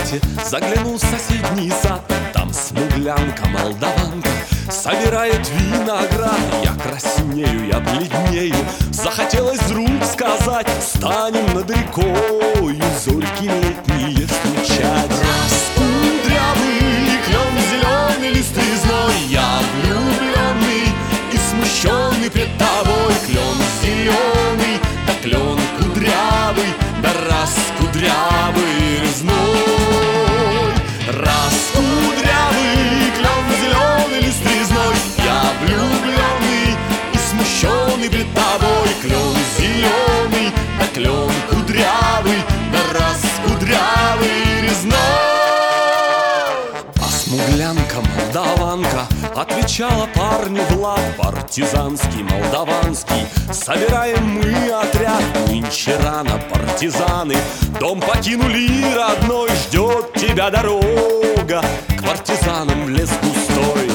лете заглянул в соседний сад. Там смуглянка, молдаванка собирает виноград. Я краснею, я бледнею, захотелось вдруг сказать: станем над рекою зорьки летние встречать. Раскудрявый клен зеленый листвизной, я влюбленный и смущенный пред тобой. Клен зеленый, да клен кудрявый, да раскудрявый резной. Раскудрявый клен зеленый листвизной, я влюбленный и смущенный пред тобой. Клен зеленый, да клен кудрявый, да раскудрявый резной. А смуглянка, молдаванка отвечала парню в лад: партизанский, молдаванский, собираем мы отряд. Нынче рано, партизаны, дом покинули родной. Ждет тебя дорога к партизанам в лес густой.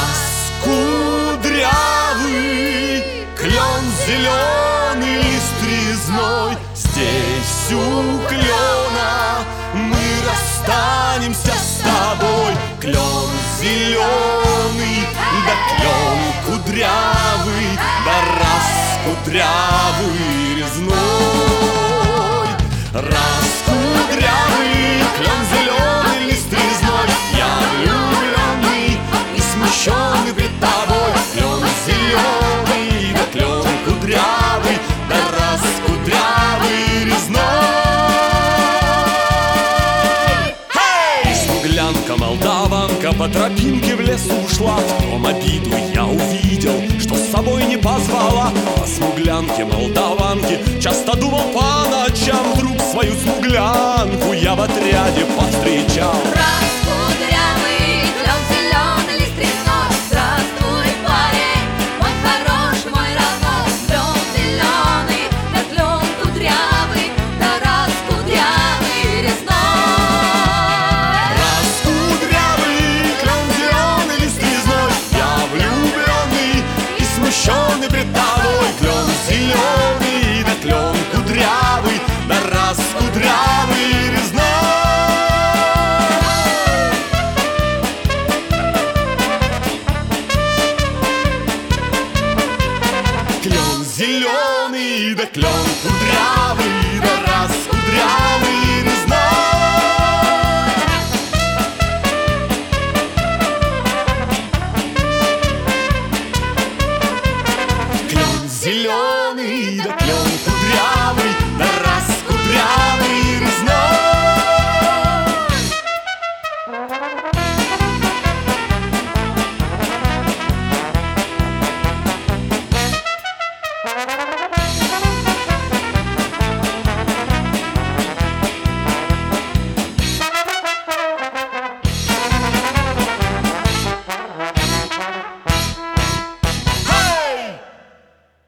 Раскудрявый клен зеленый лист резной, здесь у клена мы расстанемся с тобой. Клен зеленый, да клен кудрявый, да раскудрявый резной. Раскудрявый клен зеленый лист резной, я влюбленный и смущенный пред тобой. Клен зеленый, да клен кудрявый, да раскудрявый резной. Hey! Смуглянка, молдаванка по тропинке в лес ушла. В том обиду я увидел, что с собой не позвала. О смуглянке, молдаванке часто думал по ночам. Вдруг свою смуглянку я в отряде повстречал. Раскудрявый клен зеленый лист резной, здравствуй, парень, мой хороший, мой родной. Клен зеленый, да клен кудрявый, да раскудрявый резной. Раскудрявый клен зеленый лист резной, я влюбленный и смущенный пред тобой. Клен зеленый, да клен кудрявый, да раскудрявый резной. Клен зеленый, да клен кудрявый, да раскудрявый резной. Клен зеленый, да клен кудрявый,